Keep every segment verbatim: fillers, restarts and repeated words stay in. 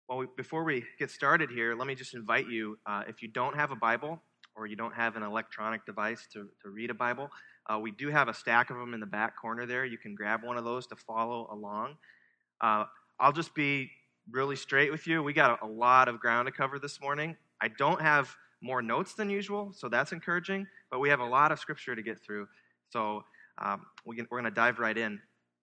Well, we, before we get started here, let me just invite you, uh, if you don't have a Bible or you don't have an electronic device to, to read a Bible, uh, we do have a stack of them in the back corner there. You can grab one of those to follow along. Uh, I'll just be really straight with you. We got a, a lot of ground to cover this morning. I don't have more notes than usual, so that's encouraging, but we have a lot of scripture to get through, so um, we can, we're going to dive right in.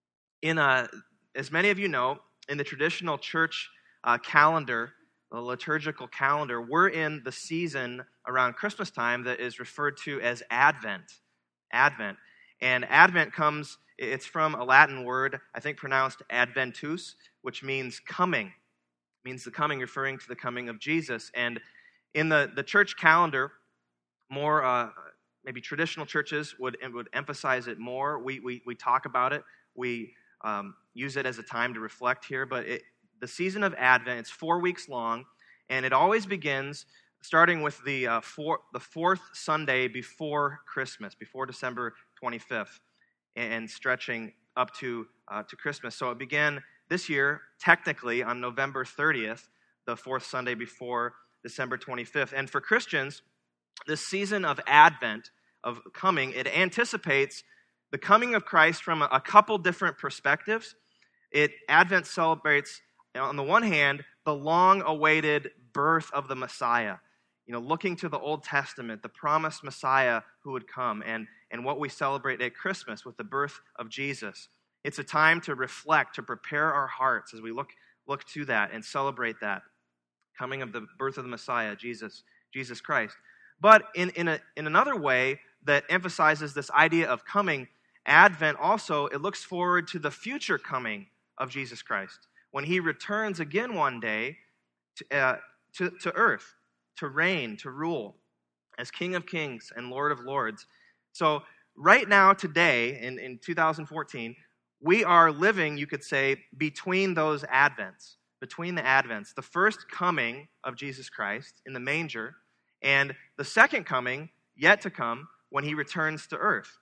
In uh, as many of you know, in the traditional church Uh, calendar, the liturgical calendar, we're in the season around Christmas time that is referred to as Advent. Advent. And Advent comes, it's from a Latin word, I think pronounced adventus, which means coming. It means the coming, referring to the coming of Jesus. And in the, the church calendar, more uh, maybe traditional churches would would emphasize it more. We we we talk about it. We um, use it as a time to reflect here, but it The season of Advent, it's four weeks long, and it always begins starting with the uh, four, the fourth Sunday before Christmas, before December twenty-fifth, and stretching up to uh, to Christmas. So it began this year, technically, on November thirtieth, the fourth Sunday before December twenty-fifth. And for Christians, this season of Advent, of coming, it anticipates the coming of Christ from a, a couple different perspectives. It Advent celebrates, on the one hand, the long-awaited birth of the Messiah, you know, looking to the Old Testament, the promised Messiah who would come, and, and what we celebrate at Christmas with the birth of Jesus. It's a time to reflect, to prepare our hearts as we look, look to that and celebrate that coming of the birth of the Messiah, Jesus, Jesus Christ. But in, in, a, in another way that emphasizes this idea of coming, Advent also, it looks forward to the future coming of Jesus Christ, when he returns again one day to, uh, to, to earth, to reign, to rule as King of Kings and Lord of Lords. So right now, today, in, in two thousand fourteen, we are living, you could say, between those Advents, between the Advents, the first coming of Jesus Christ in the manger, and the second coming, yet to come, when he returns to earth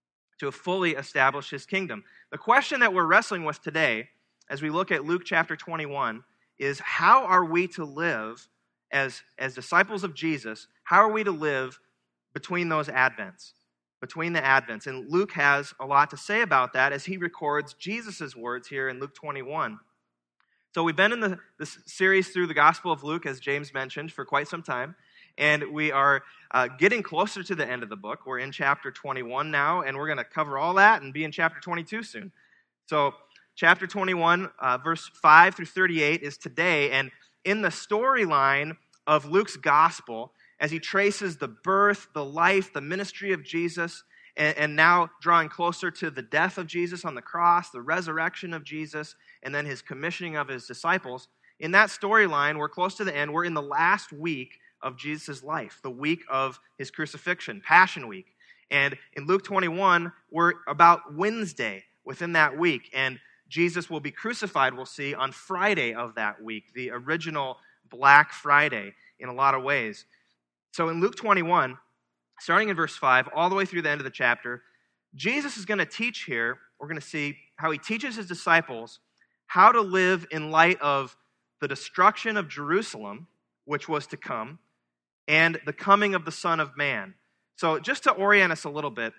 to fully establish his kingdom. The question that we're wrestling with today, as we look at Luke chapter twenty-one, is how are we to live as, as disciples of Jesus? How are we to live between those Advents, between the Advents? And Luke has a lot to say about that as he records Jesus' words here in Luke twenty-one. So we've been in the, this series through the Gospel of Luke, as James mentioned, for quite some time. And we are uh, getting closer to the end of the book. We're in chapter twenty-one now, and we're going to cover all that and be in chapter twenty-two soon. So chapter twenty-one, uh, verse five through thirty-eight is today, and in the storyline of Luke's gospel, as he traces the birth, the life, the ministry of Jesus, and, and now drawing closer to the death of Jesus on the cross, the resurrection of Jesus, and then his commissioning of his disciples, in that storyline, we're close to the end. We're in the last week of Jesus' life, the week of his crucifixion, Passion Week. And in Luke twenty-one, we're about Wednesday within that week, and Jesus will be crucified, we'll see, on Friday of that week, the original Black Friday in a lot of ways. So in Luke twenty-one, starting in verse five, all the way through the end of the chapter, Jesus is going to teach here, we're going to see how he teaches his disciples how to live in light of the destruction of Jerusalem, which was to come, and the coming of the Son of Man. So just to orient us a little bit,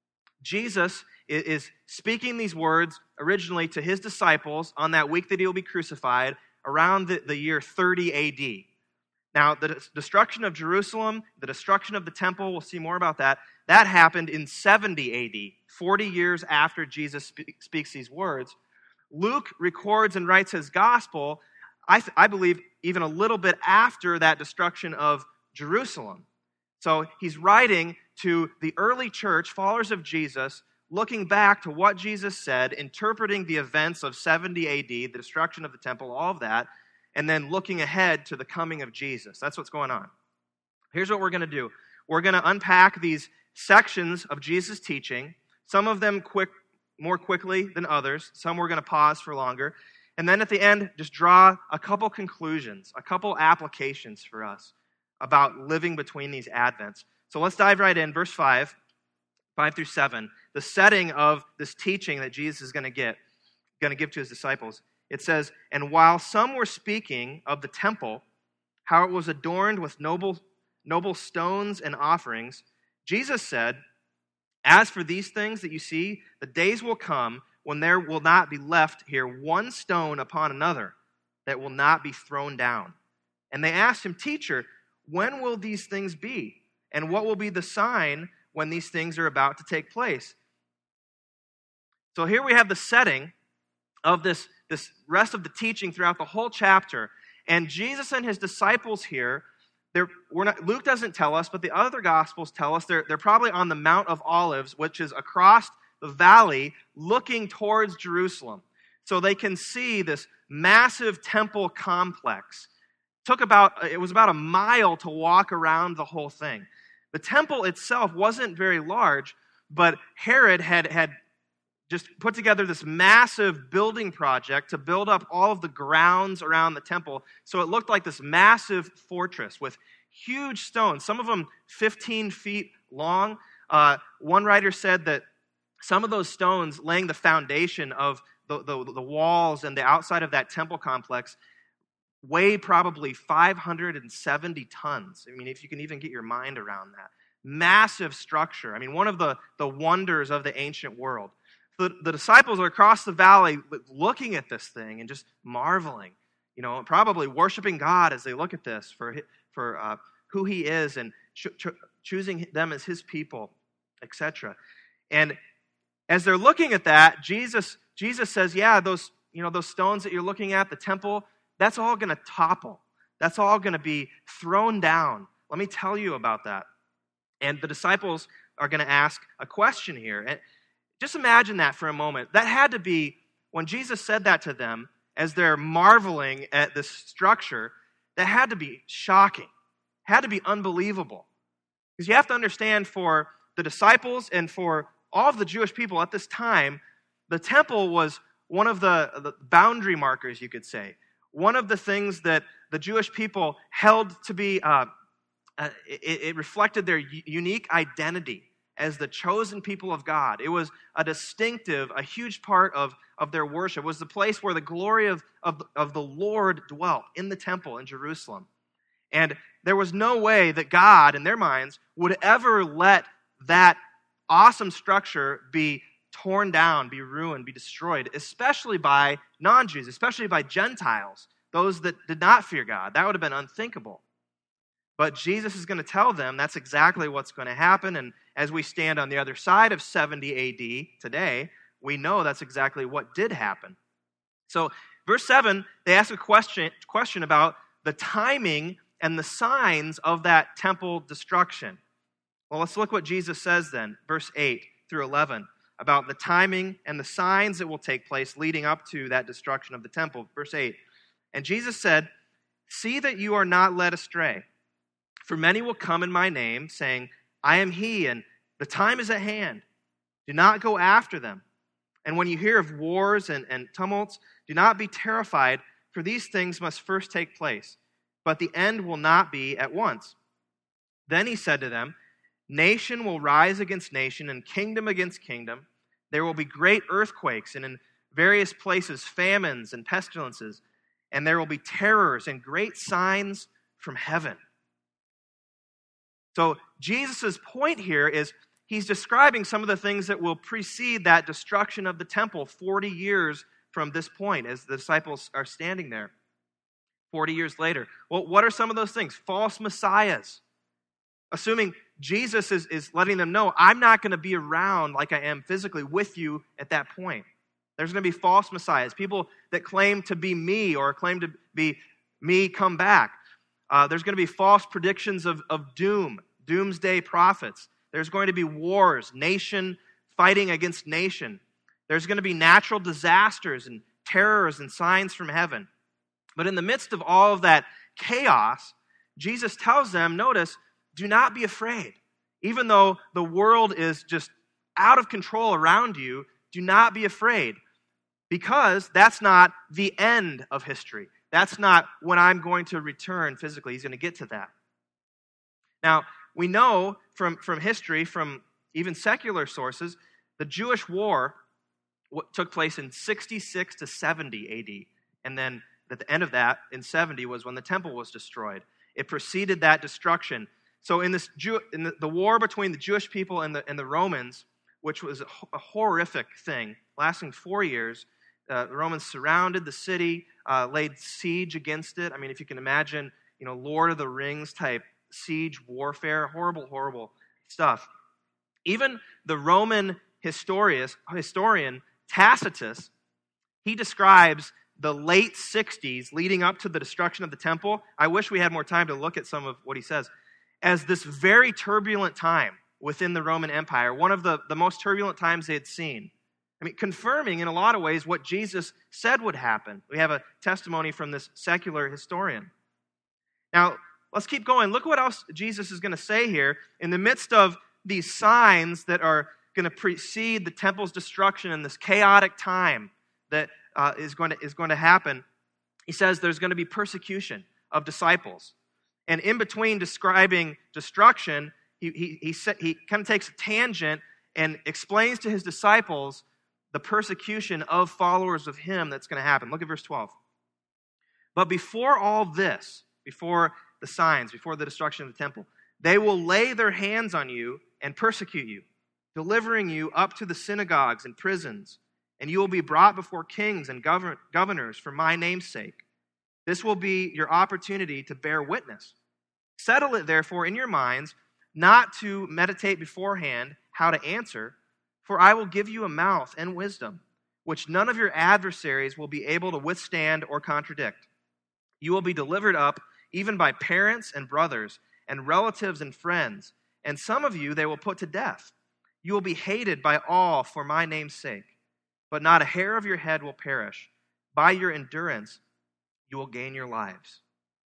Jesus is speaking these words originally to his disciples on that week that he will be crucified around the, the year thirty A D. Now, the destruction of Jerusalem, the destruction of the temple, we'll see more about that, that happened in seventy A D, forty years after Jesus spe- speaks these words. Luke records and writes his gospel, I, th- I believe, even a little bit after that destruction of Jerusalem. So he's writing to the early church, followers of Jesus, looking back to what Jesus said, interpreting the events of seventy A D, the destruction of the temple, all of that, and then looking ahead to the coming of Jesus. That's what's going on. Here's what we're going to do. We're going to unpack these sections of Jesus' teaching, some of them quick, more quickly than others, some we're going to pause for longer, and then at the end, just draw a couple conclusions, a couple applications for us about living between these Advents. So let's dive right in. Verse five, five through seven, the setting of this teaching that Jesus is going to get, going to give to his disciples. It says, "And while some were speaking of the temple, how it was adorned with noble, noble stones and offerings, Jesus said, 'As for these things that you see, the days will come when there will not be left here one stone upon another that will not be thrown down.' And they asked him, 'Teacher, when will these things be? And what will be the sign when these things are about to take place?'" So here we have the setting of this, this rest of the teaching throughout the whole chapter. And Jesus and his disciples here, they're, we're not, Luke doesn't tell us, but the other Gospels tell us they're, they're probably on the Mount of Olives, which is across the valley looking towards Jerusalem. So they can see this massive temple complex. Took about, it was about a mile to walk around the whole thing. The temple itself wasn't very large, but Herod had, had just put together this massive building project to build up all of the grounds around the temple. So it looked like this massive fortress with huge stones, some of them fifteen feet long. Uh, one writer said that some of those stones laying the foundation of the, the, the walls and the outside of that temple complex weigh probably five hundred seventy tons. I mean, if you can even get your mind around that. Massive structure. I mean, one of the, the wonders of the ancient world. The, the disciples are across the valley looking at this thing and just marveling, you know, probably worshiping God as they look at this for, for uh, who he is and cho- cho- choosing them as his people, et cetera. And as they're looking at that, Jesus, Jesus says, yeah, those, you know, those stones that you're looking at, the temple, that's all going to topple. That's all going to be thrown down. Let me tell you about that. And the disciples are going to ask a question here. And just imagine that for a moment. That had to be, when Jesus said that to them, as they're marveling at this structure, that had to be shocking. Had to be unbelievable. Because you have to understand, for the disciples and for all of the Jewish people at this time, the temple was one of the, the boundary markers, you could say. One of the things that the Jewish people held to be, uh, uh, it, it reflected their u- unique identity as the chosen people of God. It was a distinctive, a huge part of, of their worship. It was the place where the glory of, of, of the Lord dwelt, in the temple in Jerusalem. And there was no way that God, in their minds, would ever let that awesome structure be torn down, be ruined, be destroyed, especially by non-Jews, especially by Gentiles, those that did not fear God. That would have been unthinkable. But Jesus is going to tell them that's exactly what's going to happen. And as we stand on the other side of seventy A D today, we know that's exactly what did happen. So, verse seven, they ask a question, question about the timing and the signs of that temple destruction. Well, let's look what Jesus says then, verse eight through eleven, about the timing and the signs that will take place leading up to that destruction of the temple. Verse eight, "And Jesus said, 'See that you are not led astray. For many will come in my name, saying, I am he, and the time is at hand. Do not go after them. And when you hear of wars and, and tumults, do not be terrified, for these things must first take place. But the end will not be at once.' Then he said to them, 'Nation will rise against nation, and kingdom against kingdom. There will be great earthquakes, and in various places famines and pestilences. And there will be terrors and great signs from heaven.'" So Jesus' point here is he's describing some of the things that will precede that destruction of the temple forty years from this point, as the disciples are standing there forty years later. Well, what are some of those things? False messiahs. Assuming Jesus is, is letting them know, I'm not going to be around like I am physically with you at that point. There's going to be false messiahs, people that claim to be me or claim to be me come back. Uh, there's going to be false predictions of, of doom, doomsday prophets. There's going to be wars, nation fighting against nation. There's going to be natural disasters and terrors and signs from heaven. But in the midst of all of that chaos, Jesus tells them, notice, do not be afraid. Even though the world is just out of control around you, do not be afraid. Because that's not the end of history. That's not when I'm going to return physically. He's going to get to that. Now, we know from, from history, from even secular sources, the Jewish war took place in sixty-six to seventy A D. And then at the end of that, in seventy, was when the temple was destroyed. It preceded that destruction. So in this Jew, in the, the war between the Jewish people and the, and the Romans, which was a, a horrific thing, lasting four years, uh, the Romans surrounded the city, uh, laid siege against it. I mean, if you can imagine, you know, Lord of the Rings type siege warfare, horrible, horrible stuff. Even the Roman historian, historian Tacitus, he describes the late sixties leading up to the destruction of the temple. I wish we had more time to look at some of what he says, as this very turbulent time within the Roman Empire, one of the, the most turbulent times they had seen. I mean, confirming in a lot of ways what Jesus said would happen. We have a testimony from this secular historian. Now, let's keep going. Look what else Jesus is going to say here. In the midst of these signs that are going to precede the temple's destruction in this chaotic time that uh, is going to, is going to happen, he says there's going to be persecution of disciples. And in between describing destruction, he, he, he, he kind of takes a tangent and explains to his disciples the persecution of followers of him that's going to happen. Look at verse twelve. But before all this, before the signs, before the destruction of the temple, they will lay their hands on you and persecute you, delivering you up to the synagogues and prisons, and you will be brought before kings and govern- governors for my name's sake. This will be your opportunity to bear witness. Settle it, therefore, in your minds, not to meditate beforehand how to answer, for I will give you a mouth and wisdom, which none of your adversaries will be able to withstand or contradict. You will be delivered up even by parents and brothers and relatives and friends, and some of you they will put to death. You will be hated by all for my name's sake, but not a hair of your head will perish. By your endurance, you will gain your lives.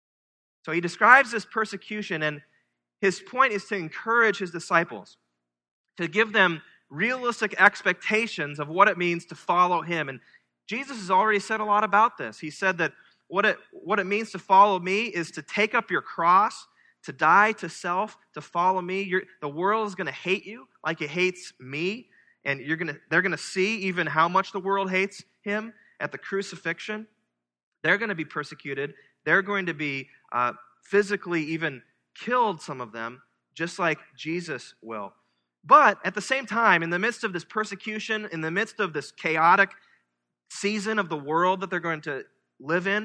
So he describes this persecution, and his point is to encourage his disciples, to give them realistic expectations of what it means to follow him. And Jesus has already said a lot about this. He said that what it, what it means to follow me is to take up your cross, to die to self, to follow me. You're, the world is going to hate you like it hates me, and you're going to, they're going to see even how much the world hates him at the crucifixion. They're going to be persecuted. They're going to be uh, physically even killed, some of them, just like Jesus will. But at the same time, in the midst of this persecution, in the midst of this chaotic season of the world that they're going to live in,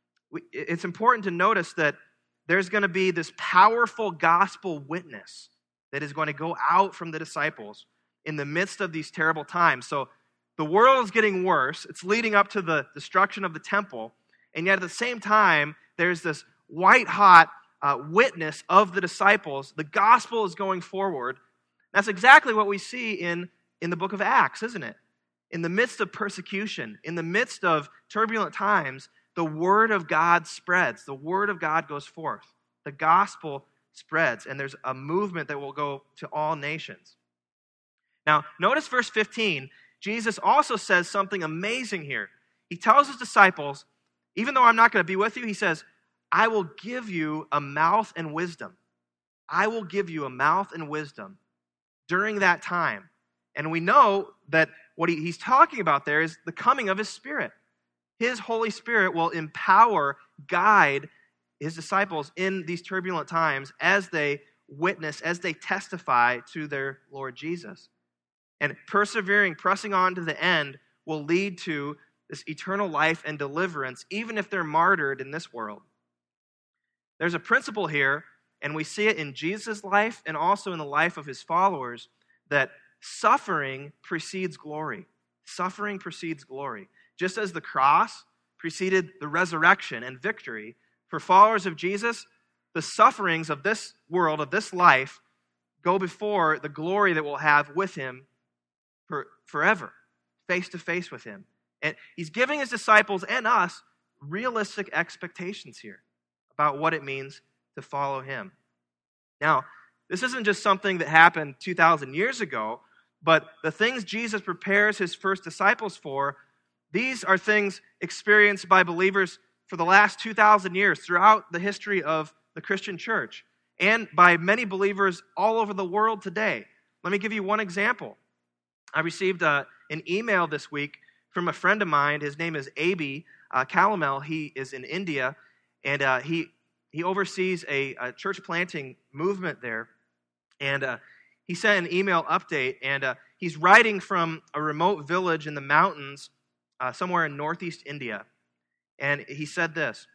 it's important to notice that there's going to be this powerful gospel witness that is going to go out from the disciples in the midst of these terrible times. So the world is getting worse. It's leading up to the destruction of the temple. And yet at the same time, there's this white-hot uh, witness of the disciples. The gospel is going forward. That's exactly what we see in, in the book of Acts, isn't it? In the midst of persecution, in the midst of turbulent times, the word of God spreads. The word of God goes forth. The gospel spreads, and there's a movement that will go to all nations. Now, notice verse fifteen. Jesus also says something amazing here. He tells his disciples, even though I'm not going to be with you, he says, I will give you a mouth and wisdom. I will give you a mouth and wisdom during that time. And we know that what he, he's talking about there is the coming of his Spirit. His Holy Spirit will empower, guide his disciples in these turbulent times as they witness, as they testify to their Lord Jesus. And persevering, pressing on to the end will lead to this eternal life and deliverance, even if they're martyred in this world. There's a principle here, and we see it in Jesus' life and also in the life of his followers, that suffering precedes glory. Suffering precedes glory. Just as the cross preceded the resurrection and victory, for followers of Jesus, the sufferings of this world, of this life, go before the glory that we'll have with him for, forever, face to face with him. And he's giving his disciples and us realistic expectations here about what it means to follow him. Now, this isn't just something that happened two thousand years ago, but the things Jesus prepares his first disciples for, these are things experienced by believers for the last two thousand years throughout the history of the Christian church and by many believers all over the world today. Let me give you one example. I received a, an email this week from a friend of mine. His name is Abi uh, Kalamel. He is in India, and uh, he he oversees a, a church planting movement there. And uh, he sent an email update, and uh, he's writing from a remote village in the mountains uh, somewhere in northeast India. And he said this,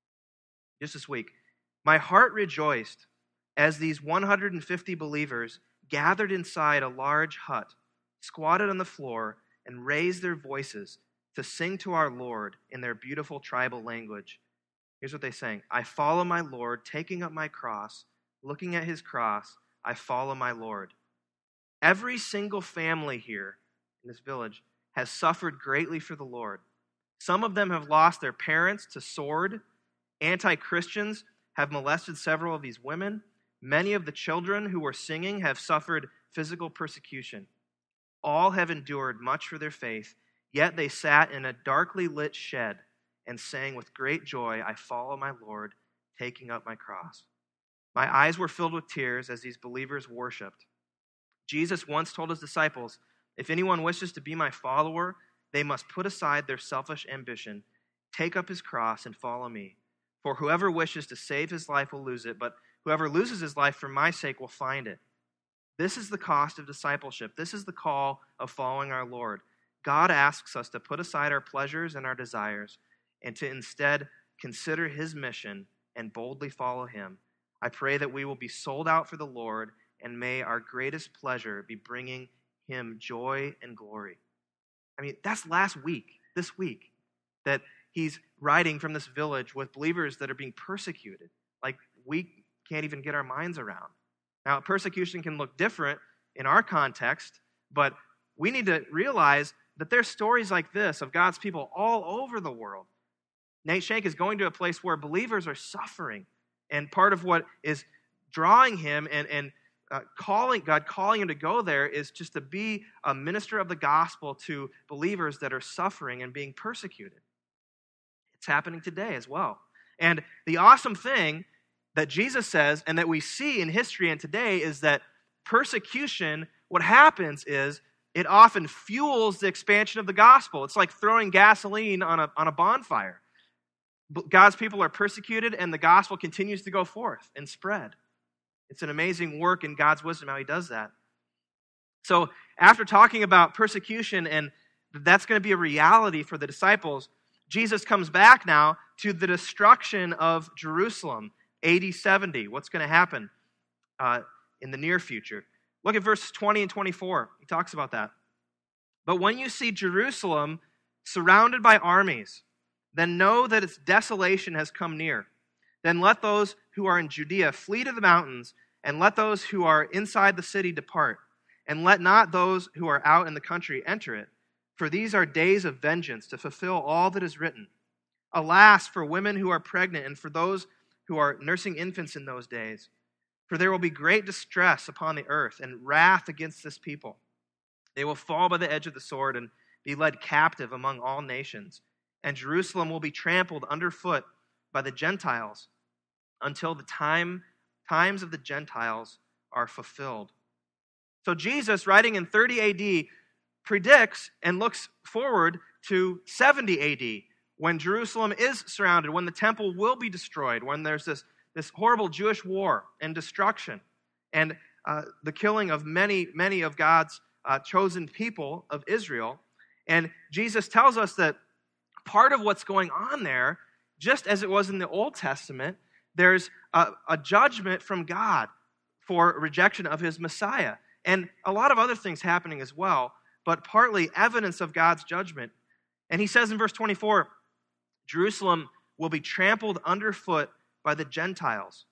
just this week, "My heart rejoiced as these one hundred fifty believers gathered inside a large hut, squatted on the floor, and raised their voices to sing to our Lord in their beautiful tribal language." Here's what they sang. "I follow my Lord, taking up my cross, looking at his cross, I follow my Lord." Every single family here in this village has suffered greatly for the Lord. Some of them have lost their parents to sword. Anti-Christians have molested several of these women. Many of the children who were singing have suffered physical persecution. All have endured much for their faith, yet they sat in a darkly lit shed and sang with great joy, "I follow my Lord, taking up my cross." My eyes were filled with tears as these believers worshiped. Jesus once told his disciples, "If anyone wishes to be my follower, they must put aside their selfish ambition, take up his cross, and follow me. For whoever wishes to save his life will lose it, but whoever loses his life for my sake will find it." This is the cost of discipleship. This is the call of following our Lord. God asks us to put aside our pleasures and our desires and to instead consider his mission and boldly follow him. I pray that we will be sold out for the Lord, and may our greatest pleasure be bringing him joy and glory. I mean, that's last week, this week, that he's writing from this village with believers that are being persecuted. Like, we can't even get our minds around. Now, persecution can look different in our context, but we need to realize that there's stories like this of God's people all over the world. Nate Shank is going to a place where believers are suffering, and part of what is drawing him and, and uh, calling God, calling him to go there is just to be a minister of the gospel to believers that are suffering and being persecuted. It's happening today as well. And the awesome thing that Jesus says and that we see in history and today is that persecution, what happens is it often fuels the expansion of the gospel. It's like throwing gasoline on a, on a bonfire. God's people are persecuted and the gospel continues to go forth and spread. It's an amazing work in God's wisdom how he does that. So after talking about persecution and that's going to be a reality for the disciples, Jesus comes back now to the destruction of Jerusalem, A D seventy. What's going to happen uh, in the near future? Look at verses twenty and twenty-four. He talks about that. "But when you see Jerusalem surrounded by armies, then know that its desolation has come near. Then let those who are in Judea flee to the mountains, and let those who are inside the city depart. And let not those who are out in the country enter it. For these are days of vengeance to fulfill all that is written. Alas, for women who are pregnant and for those who are nursing infants in those days. For there will be great distress upon the earth and wrath against this people. They will fall by the edge of the sword and be led captive among all nations. And Jerusalem will be trampled underfoot by the Gentiles until the time times of the Gentiles are fulfilled." So Jesus, writing in thirty A D, predicts and looks forward to seventy A D, when Jerusalem is surrounded, when the temple will be destroyed, when there's this, this horrible Jewish war and destruction, and uh, the killing of many, many of God's uh, chosen people of Israel. And Jesus tells us that part of what's going on there, just as it was in the Old Testament, there's a, a judgment from God for rejection of his Messiah. And a lot of other things happening as well, but partly evidence of God's judgment. And he says in verse twenty-four, Jerusalem will be trampled underfoot by the Gentiles.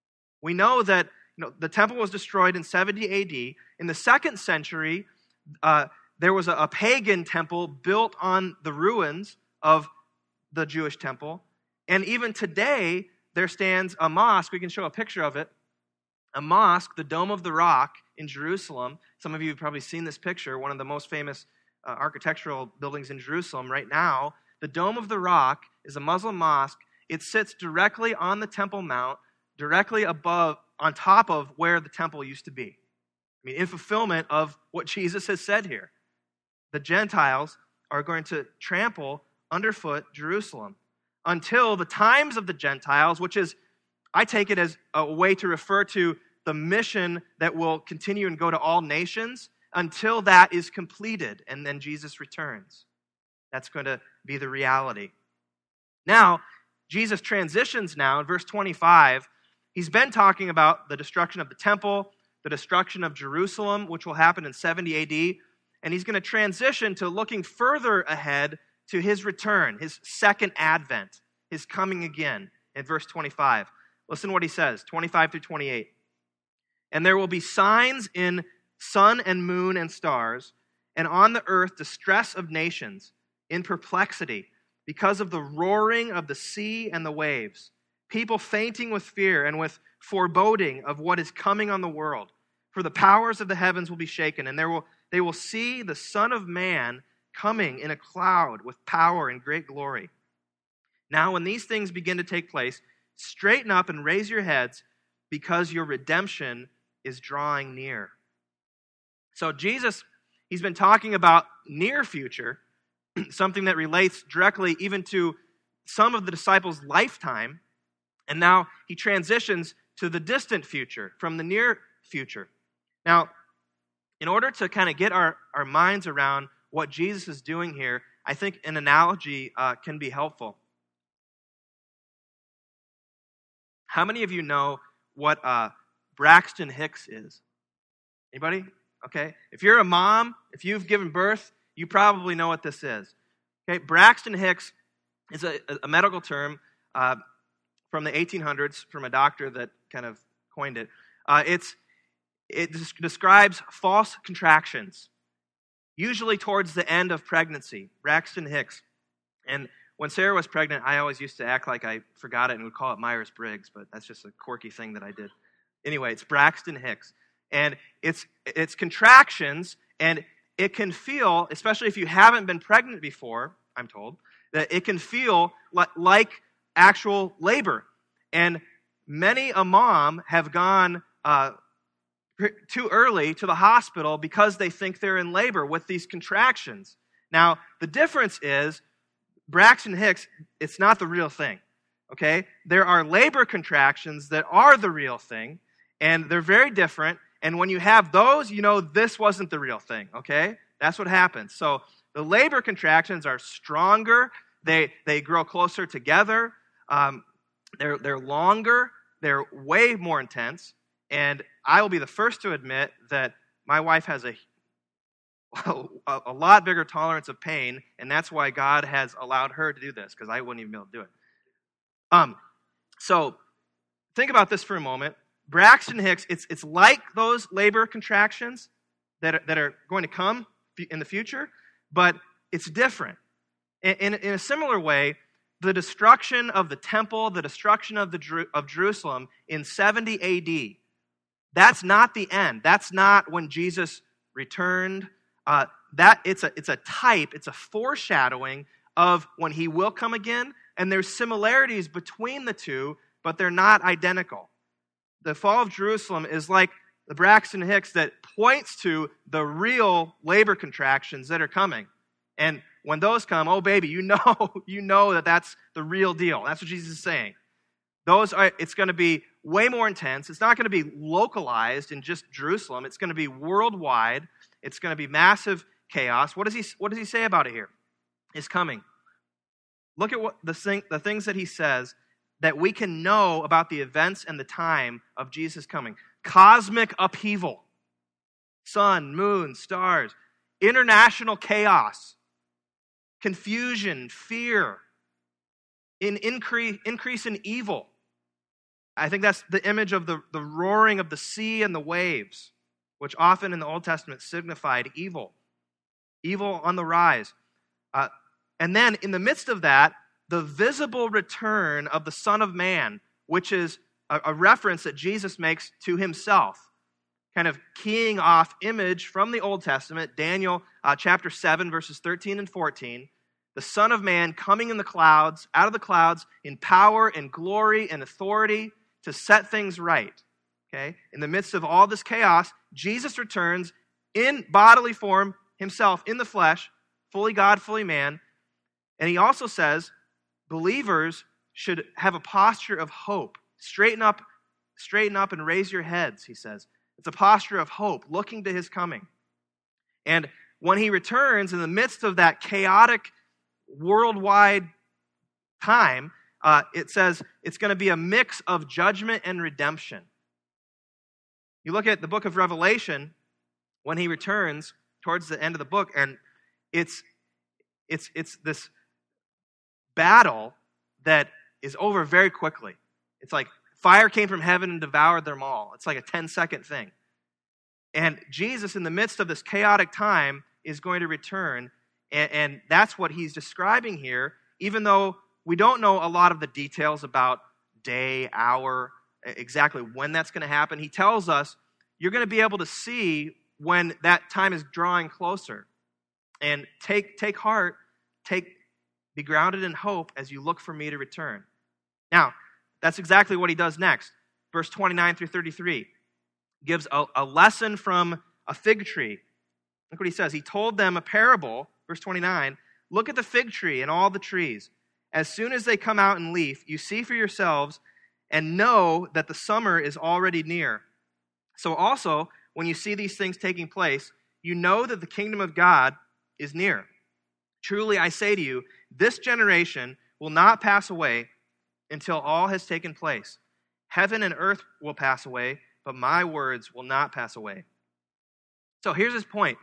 We know that you know, the temple was destroyed in seventy A D. In the second century, uh, there was a, a pagan temple built on the ruins of the Jewish temple. And even today, there stands a mosque. We can show a picture of it. A mosque, the Dome of the Rock in Jerusalem. Some of you have probably seen this picture, one of the most famous uh, architectural buildings in Jerusalem right now. The Dome of the Rock is a Muslim mosque. It sits directly on the Temple Mount, directly above, on top of where the temple used to be. I mean, in fulfillment of what Jesus has said here. The Gentiles are going to trample underfoot Jerusalem until the times of the Gentiles, which is, I take it as a way to refer to the mission that will continue and go to all nations, until that is completed and then Jesus returns. That's going to be the reality. Now, Jesus transitions now in verse twenty-five. He's been talking about the destruction of the temple, the destruction of Jerusalem, which will happen in seventy A D, and he's going to transition to looking further ahead to his return, his second advent, his coming again in verse twenty-five. Listen to what he says, twenty-five through twenty-eight. And there will be signs in sun and moon and stars, and on the earth distress of nations, in perplexity, because of the roaring of the sea and the waves, people fainting with fear and with foreboding of what is coming on the world. For the powers of the heavens will be shaken, and there will, they will see the Son of Man coming in a cloud with power and great glory. Now, when these things begin to take place, straighten up and raise your heads, because your redemption is drawing near. So Jesus, he's been talking about near future, something that relates directly even to some of the disciples' lifetime, and now he transitions to the distant future from the near future. Now, in order to kind of get our, our minds around what Jesus is doing here, I think an analogy uh, can be helpful. How many of you know what uh, Braxton Hicks is? Anybody? Okay. If you're a mom, if you've given birth, you probably know what this is. Okay. Braxton Hicks is a, a medical term uh, from the eighteen hundreds from a doctor that kind of coined it. Uh, it's it des- describes false contractions, usually towards the end of pregnancy. Braxton Hicks. And when Sarah was pregnant, I always used to act like I forgot it and would call it Myers-Briggs, but that's just a quirky thing that I did. Anyway, it's Braxton Hicks. And it's it's contractions, and it can feel, especially if you haven't been pregnant before, I'm told, that it can feel like, like actual labor. And many a mom have gone uh, too early to the hospital because they think they're in labor with these contractions. Now, the difference is, Braxton Hicks, it's not the real thing, okay? There are labor contractions that are the real thing, and they're very different. And when you have those, you know this wasn't the real thing, okay? That's what happens. So the labor contractions are stronger. They they grow closer together. Um, they're they're longer. They're way more intense. And I will be the first to admit that my wife has a a, a lot bigger tolerance of pain, and that's why God has allowed her to do this, because I wouldn't even be able to do it. Um, so think about this for a moment. Braxton Hicks, it's it's like those labor contractions that are, that are going to come in the future, but it's different. In, in, in a similar way, the destruction of the temple, the destruction of the of Jerusalem in seventy A D, that's not the end. That's not when Jesus returned. Uh, that it's a it's a type, it's a foreshadowing of when he will come again, and there's similarities between the two, but they're not identical. The fall of Jerusalem is like the Braxton Hicks that points to the real labor contractions that are coming. And when those come, oh baby, you know, you know that that's the real deal. That's what Jesus is saying. Those are, it's going to be way more intense. It's not going to be localized in just Jerusalem. It's going to be worldwide. It's going to be massive chaos. What does he, what does he say about it here? It's coming. Look at what the, thing, the things that he says that we can know about the events and the time of Jesus coming. Cosmic upheaval. Sun, moon, stars. International chaos. Confusion, fear. In increase, increase in evil. I think that's the image of the, the roaring of the sea and the waves, which often in the Old Testament signified evil. Evil on the rise. Uh, and then in the midst of that, the visible return of the Son of Man, which is a, a reference that Jesus makes to himself, kind of keying off image from the Old Testament, Daniel uh, chapter seven, verses thirteen and fourteen, the Son of Man coming in the clouds, out of the clouds, in power and glory and authority to set things right. Okay? In the midst of all this chaos, Jesus returns in bodily form, himself, in the flesh, fully God, fully man. And he also says believers should have a posture of hope. Straighten up, straighten up and raise your heads, he says. It's a posture of hope, looking to his coming. And when he returns in the midst of that chaotic worldwide time, uh, it says it's going to be a mix of judgment and redemption. You look at the book of Revelation, when he returns towards the end of the book, and it's it's it's this battle that is over very quickly. It's like fire came from heaven and devoured them all. It's like a ten-second thing. And Jesus, in the midst of this chaotic time, is going to return, and, and that's what he's describing here, even though we don't know a lot of the details about day, hour, exactly when that's going to happen. He tells us you're going to be able to see when that time is drawing closer. And take take heart, take be grounded in hope as you look for me to return. Now, that's exactly what he does next. Verse twenty-nine through thirty-three gives a, a lesson from a fig tree. Look what he says. He told them a parable, verse twenty-nine, look at the fig tree and all the trees. As soon as they come out in leaf, you see for yourselves and know that the summer is already near. So also, when you see these things taking place, you know that the kingdom of God is near. Truly, I say to you, this generation will not pass away until all has taken place. Heaven and earth will pass away, but my words will not pass away. So here's his point.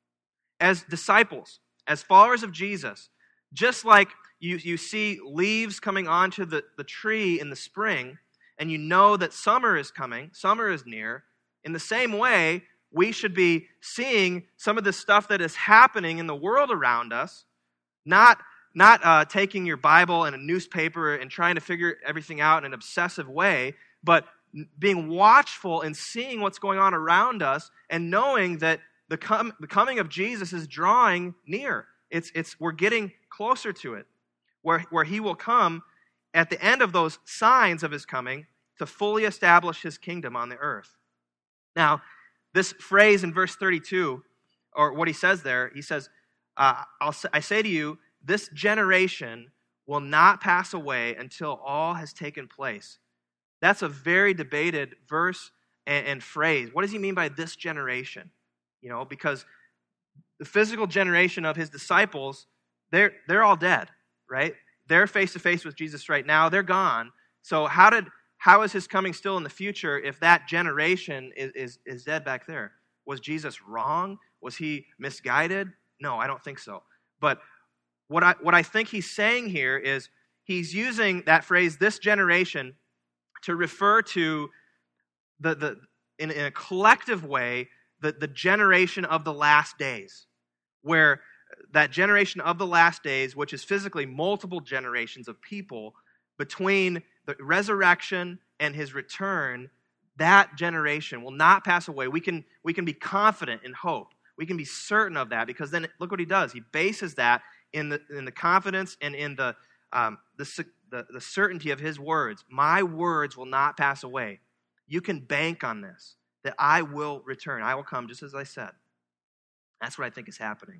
As disciples, as followers of Jesus, just like you, you see leaves coming onto the, the tree in the spring, and you know that summer is coming, summer is near, in the same way, we should be seeing some of the stuff that is happening in the world around us, not, not uh, taking your Bible and a newspaper and trying to figure everything out in an obsessive way, but being watchful and seeing what's going on around us and knowing that the, com- the coming of Jesus is drawing near. It's, it's, we're getting closer to it, where, where he will come at the end of those signs of his coming to fully establish his kingdom on the earth. Now, this phrase in verse thirty-two, or what he says there, he says, uh, I'll, I say to you, this generation will not pass away until all has taken place. That's a very debated verse and, and phrase. What does he mean by this generation? You know, because the physical generation of his disciples, they're, they're all dead, right? They're face-to-face with Jesus right now. They're gone. So how did... How is his coming still in the future if that generation is, is, is dead back there? Was Jesus wrong? Was he misguided? No, I don't think so. But what I, what I think he's saying here is he's using that phrase, this generation, to refer to, the, the in, in a collective way, the, the generation of the last days, where that generation of the last days, which is physically multiple generations of people, between the resurrection and his return, that generation will not pass away. We can, we can be confident in hope. We can be certain of that, because then look what he does. He bases that in the, in the confidence and in the, um, the, the, the certainty of his words. My words will not pass away. You can bank on this, that I will return. I will come just as I said. That's what I think is happening.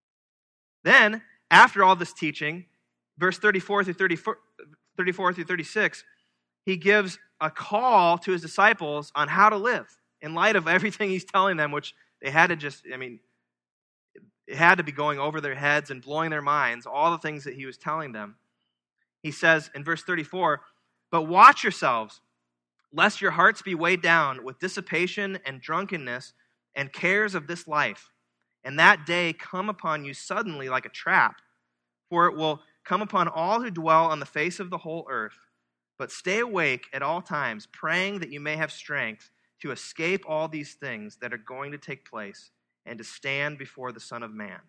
Then, after all this teaching, verse thirty-four through thirty-four, thirty-four through thirty-six, he gives a call to his disciples on how to live in light of everything he's telling them, which they had to just, I mean, it had to be going over their heads and blowing their minds, all the things that he was telling them. He says in verse thirty-four, but watch yourselves, lest your hearts be weighed down with dissipation and drunkenness and cares of this life, and that day come upon you suddenly like a trap, for it will come upon all who dwell on the face of the whole earth. But stay awake at all times, praying that you may have strength to escape all these things that are going to take place and to stand before the Son of Man.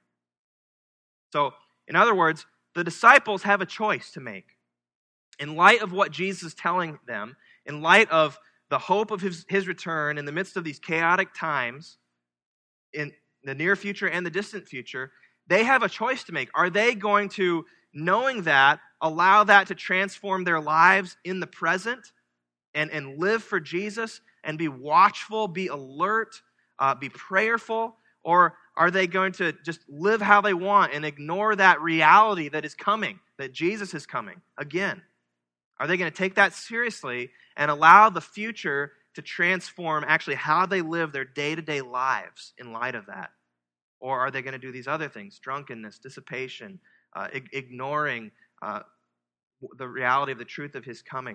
So, in other words, the disciples have a choice to make. In light of what Jesus is telling them, in light of the hope of his, his return in the midst of these chaotic times, in the near future and the distant future, they have a choice to make. Are they going to, knowing that, allow that to transform their lives in the present and, and live for Jesus and be watchful, be alert, uh, be prayerful? Or are they going to just live how they want and ignore that reality that is coming, that Jesus is coming again? Are they going to take that seriously and allow the future to transform actually how they live their day-to-day lives in light of that? Or are they going to do these other things, drunkenness, dissipation, uh, ig- ignoring uh, the reality of the truth of his coming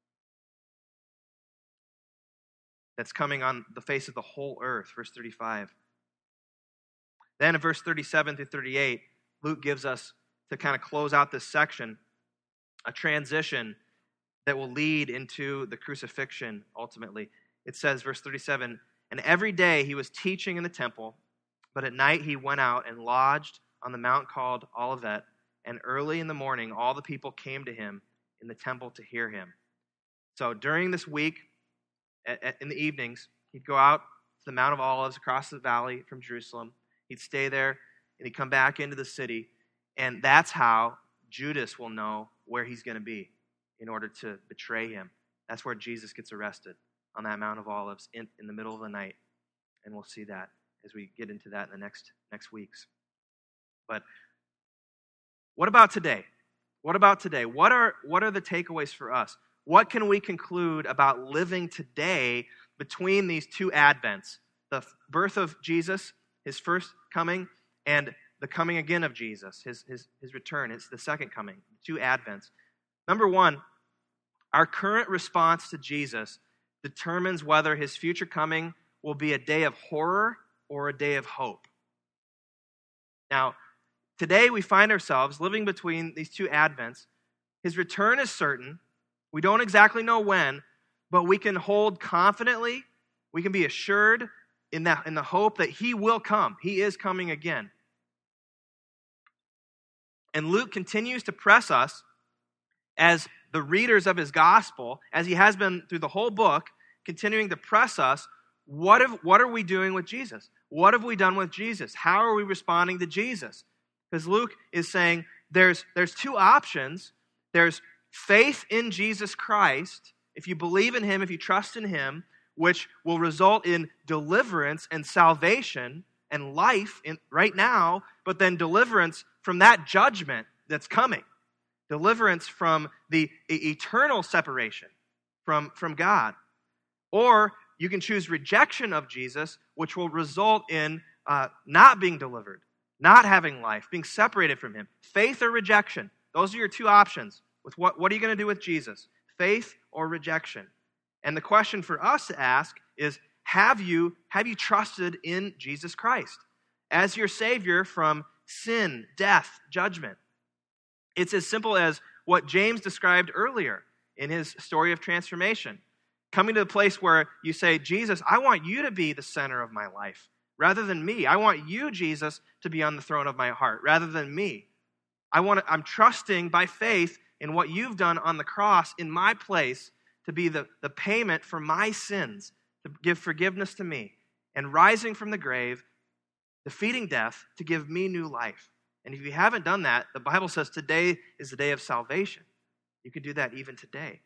that's coming on the face of the whole earth? Verse thirty-five. Then in verse thirty-seven through thirty-eight, Luke gives us, to kind of close out this section, a transition that will lead into the crucifixion ultimately. It says, verse thirty-seven, "And every day he was teaching in the temple, but at night he went out and lodged on the mount called Olivet, and early in the morning all the people came to him in the temple to hear him." So during this week, at, at, in the evenings, he'd go out to the Mount of Olives across the valley from Jerusalem. He'd stay there, and he'd come back into the city, and that's how Judas will know where he's going to be in order to betray him. That's where Jesus gets arrested, on that Mount of Olives in, in the middle of the night, and we'll see that as we get into that in the next next weeks. But what about today? What about today? What are what are the takeaways for us? What can we conclude about living today between these two advents? The birth of Jesus, his first coming, and the coming again of Jesus, his, his, his return. It's the second coming, two advents. Number one, our current response to Jesus determines whether his future coming will be a day of horror or a day of hope. Now, today we find ourselves living between these two advents. His return is certain. We don't exactly know when, but we can hold confidently, we can be assured in that in the hope that he will come. He is coming again. And Luke continues to press us as the readers of his gospel, as he has been through the whole book, continuing to press us, what have, what are we doing with Jesus? What have we done with Jesus? How are we responding to Jesus? Because Luke is saying there's, there's two options. There's faith in Jesus Christ, if you believe in him, if you trust in him, which will result in deliverance and salvation and life in, right now, but then deliverance from that judgment that's coming. Deliverance from the eternal separation from, from God. Or you can choose rejection of Jesus, which will result in uh, not being delivered, not having life, being separated from him. Faith or rejection. Those are your two options. With what, what are you going to do with Jesus? Faith or rejection? And the question for us to ask is, have you, have you trusted in Jesus Christ as your Savior from sin, death, judgment? It's as simple as what James described earlier in his story of transformation. Coming to the place where you say, Jesus, I want you to be the center of my life rather than me. I want you, Jesus, to be on the throne of my heart rather than me. I want to, I'm trusting by faith in what you've done on the cross in my place to be the, the payment for my sins, to give forgiveness to me, and rising from the grave, defeating death, to give me new life. And if you haven't done that, the Bible says today is the day of salvation. You can do that even today.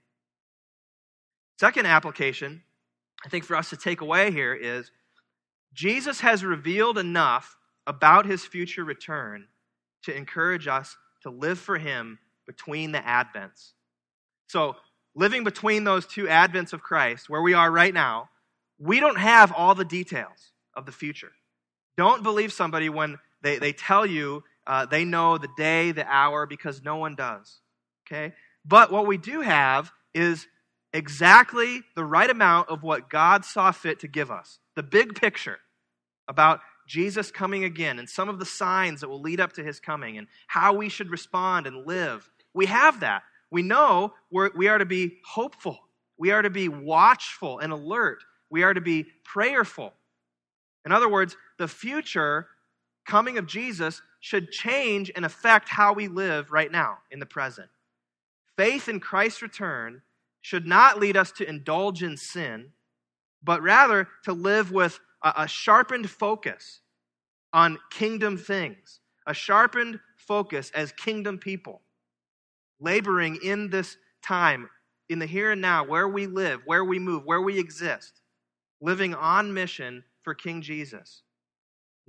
Second application, I think for us to take away here is, Jesus has revealed enough about his future return to encourage us to live for him between the advents. So, living between those two advents of Christ, where we are right now, we don't have all the details of the future. Don't believe somebody when they, they tell you uh, they know the day, the hour, because no one does. Okay? But what we do have is exactly the right amount of what God saw fit to give us. The big picture about Jesus coming again and some of the signs that will lead up to his coming and how we should respond and live. We have that. We know we're, we are to be hopeful. We are to be watchful and alert. We are to be prayerful. In other words, the future coming of Jesus should change and affect how we live right now in the present. Faith in Christ's return should not lead us to indulge in sin, but rather to live with a, a sharpened focus on kingdom things, a sharpened focus as kingdom people, laboring in this time, in the here and now, where we live, where we move, where we exist, living on mission for King Jesus.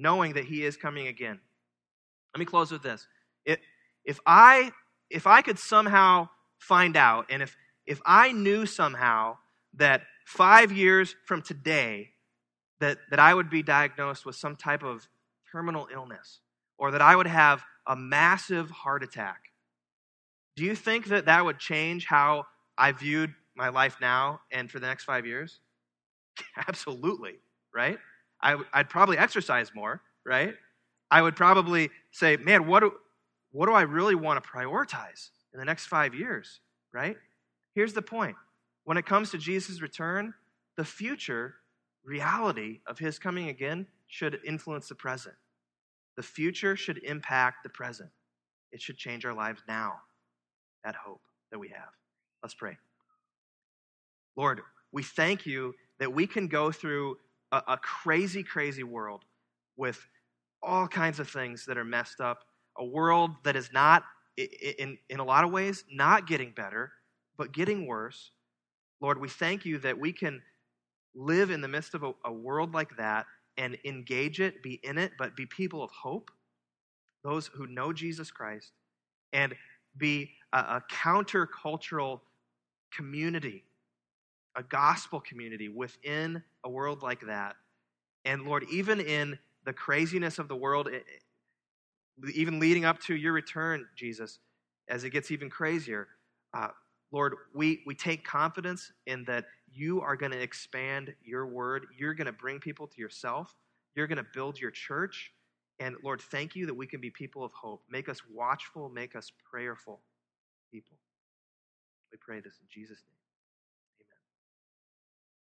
knowing that he is coming again. Let me close with this. If, if I if I could somehow find out, and if if I knew somehow that five years from today that, that I would be diagnosed with some type of terminal illness, or that I would have a massive heart attack, do you think that that would change how I viewed my life now and for the next five years? Absolutely, right? I, I'd probably exercise more, right? I would probably say, man, what do, what do I really want to prioritize in the next five years, right? Here's the point. When it comes to Jesus' return, the future reality of his coming again should influence the present. The future should impact the present. It should change our lives now, that hope that we have. Let's pray. Lord, we thank you that we can go through a, a crazy, crazy world with all kinds of things that are messed up, a world that is not, in, in a lot of ways, not getting better, but getting worse. Lord, we thank you that we can live in the midst of a, a world like that and engage it, be in it, but be people of hope, those who know Jesus Christ, and be a, a countercultural community, a gospel community within a world like that. And Lord, even in the craziness of the world, even leading up to your return, Jesus, as it gets even crazier, uh, Lord, we, we take confidence in that you are going to expand your word. You're going to bring people to yourself. You're going to build your church. And Lord, thank you that we can be people of hope. Make us watchful. Make us prayerful people. We pray this in Jesus' name.